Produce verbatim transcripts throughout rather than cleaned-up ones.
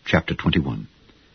Chapter twenty-one.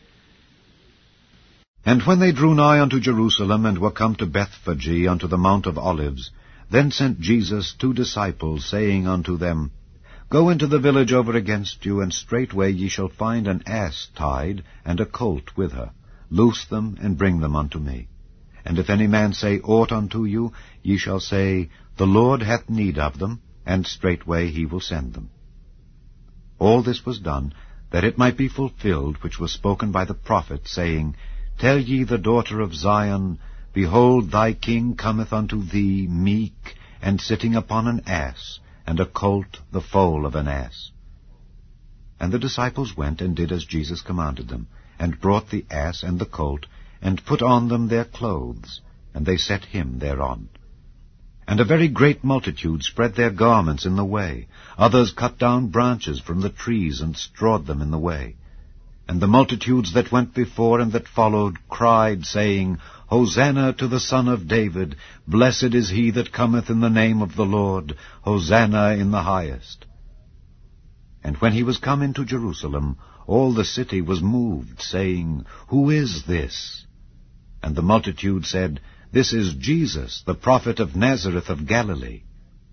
And when they drew nigh unto Jerusalem, and were come to Bethphage unto the Mount of Olives, then sent Jesus two disciples, saying unto them, Go into the village over against you, and straightway ye shall find an ass tied, and a colt with her. Loose them, and bring them unto me. And if any man say aught unto you, ye shall say, The Lord hath need of them, and straightway he will send them. All this was done, that it might be fulfilled which was spoken by the prophet, saying, Tell ye the daughter of Zion, Behold, thy king cometh unto thee meek, and sitting upon an ass, and a colt the foal of an ass. And the disciples went, and did as Jesus commanded them, and brought the ass and the colt, and put on them their clothes, and they set him thereon. And a very great multitude spread their garments in the way. Others cut down branches from the trees, and strawed them in the way. And the multitudes that went before and that followed cried, saying, Hosanna to the Son of David! Blessed is he that cometh in the name of the Lord! Hosanna in the highest! And when he was come into Jerusalem, all the city was moved, saying, Who is this? And the multitude said, This is Jesus, the prophet of Nazareth of Galilee.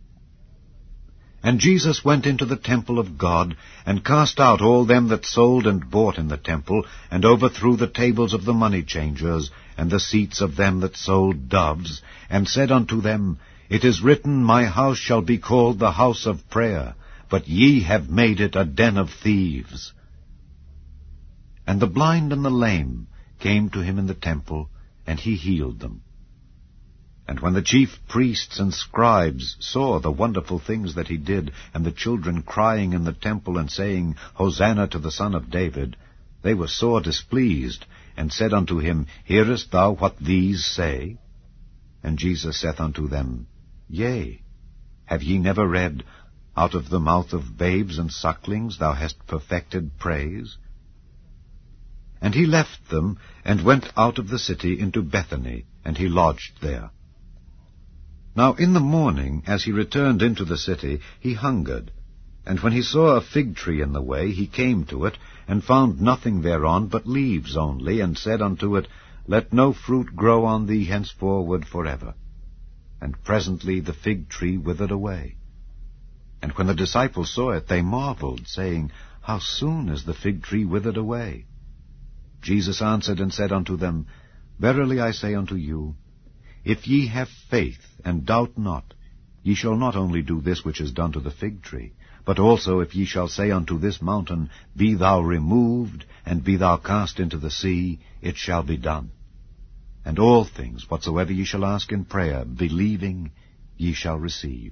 And Jesus went into the temple of God, and cast out all them that sold and bought in the temple, and overthrew the tables of the money changers, and the seats of them that sold doves, and said unto them, It is written, My house shall be called the house of prayer, but ye have made it a den of thieves. And the blind and the lame came to him in the temple, and he healed them. And when the chief priests and scribes saw the wonderful things that he did, and the children crying in the temple, and saying, Hosanna to the Son of David, they were sore displeased, and said unto him, Hearest thou what these say? And Jesus saith unto them, Yea, have ye never read, Out of the mouth of babes and sucklings thou hast perfected praise? And he left them, and went out of the city into Bethany, and he lodged there. Now in the morning, as he returned into the city, he hungered. And when he saw a fig tree in the way, he came to it, and found nothing thereon but leaves only, and said unto it, Let no fruit grow on thee henceforward forever. And presently the fig tree withered away. And when the disciples saw it, they marveled, saying, How soon is the fig tree withered away? Jesus answered and said unto them, Verily I say unto you, If ye have faith, and doubt not, ye shall not only do this which is done to the fig tree, but also if ye shall say unto this mountain, Be thou removed, and be thou cast into the sea, it shall be done. And all things whatsoever ye shall ask in prayer, believing, ye shall receive.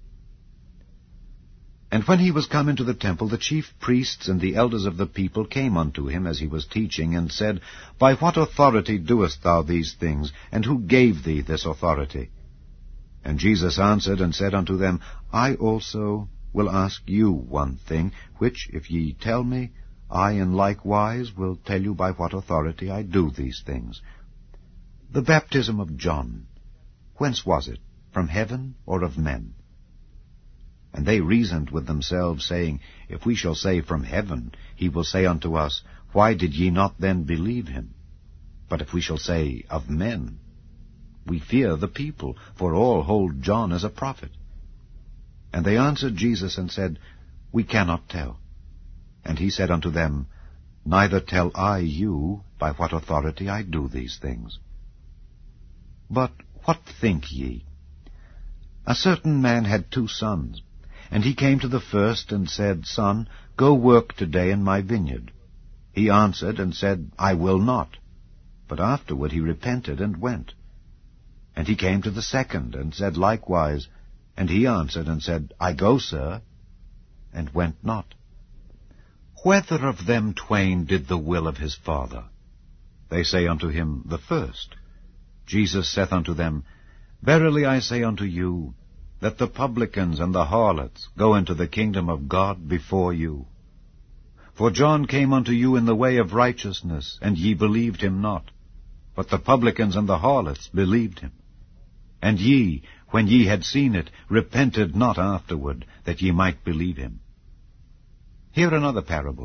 And when he was come into the temple, the chief priests and the elders of the people came unto him as he was teaching, and said, By what authority doest thou these things, and who gave thee this authority? And Jesus answered and said unto them, I also will ask you one thing, which, if ye tell me, I in like wise will tell you by what authority I do these things. The baptism of John, whence was it, from heaven or of men? And they reasoned with themselves, saying, If we shall say from heaven, he will say unto us, Why did ye not then believe him? But if we shall say of men, we fear the people, for all hold John as a prophet. And they answered Jesus and said, We cannot tell. And he said unto them, Neither tell I you by what authority I do these things. But what think ye? A certain man had two sons. And he came to the first, and said, Son, go work today in my vineyard. He answered and said, I will not. But afterward he repented, and went. And he came to the second, and said likewise. And he answered and said, I go, sir, and went not. Whether of them twain did the will of his father? They say unto him, The first. Jesus saith unto them, Verily I say unto you, that the publicans and the harlots go into the kingdom of God before you. For John came unto you in the way of righteousness, and ye believed him not. But the publicans and the harlots believed him. And ye, when ye had seen it, repented not afterward, that ye might believe him. Hear another parable.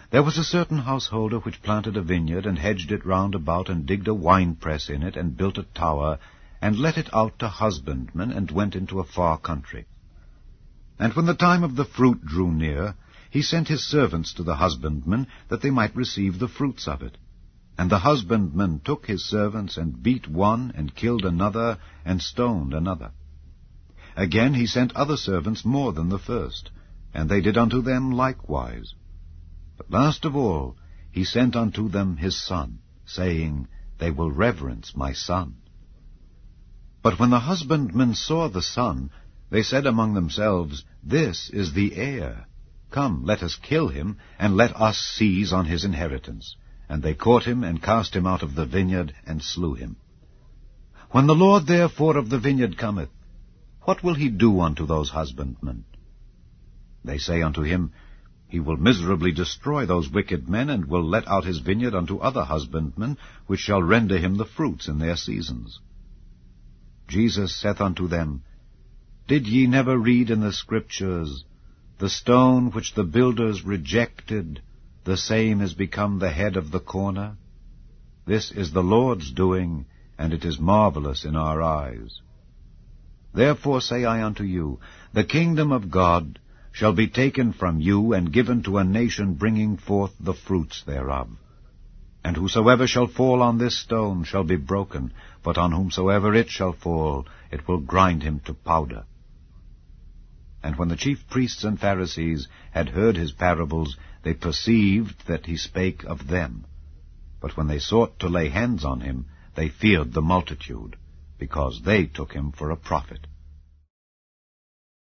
There was a certain householder which planted a vineyard, and hedged it round about, and digged a winepress in it, and built a tower, and let it out to husbandmen, and went into a far country. And when the time of the fruit drew near, he sent his servants to the husbandmen, that they might receive the fruits of it. And the husbandman took his servants, and beat one, and killed another, and stoned another. Again he sent other servants more than the first, and they did unto them likewise. But last of all he sent unto them his son, saying, They will reverence my son. But when the husbandmen saw the son, they said among themselves, This is the heir. Come, let us kill him, and let us seize on his inheritance. And they caught him, and cast him out of the vineyard, and slew him. When the Lord therefore of the vineyard cometh, what will he do unto those husbandmen? They say unto him, He will miserably destroy those wicked men, and will let out his vineyard unto other husbandmen, which shall render him the fruits in their seasons. Jesus saith unto them, Did ye never read in the Scriptures, The stone which the builders rejected, the same is become the head of the corner? This is the Lord's doing, and it is marvelous in our eyes. Therefore say I unto you, The kingdom of God shall be taken from you, and given to a nation bringing forth the fruits thereof. And whosoever shall fall on this stone shall be broken, but on whomsoever it shall fall, it will grind him to powder. And when the chief priests and Pharisees had heard his parables, they perceived that he spake of them. But when they sought to lay hands on him, they feared the multitude, because they took him for a prophet.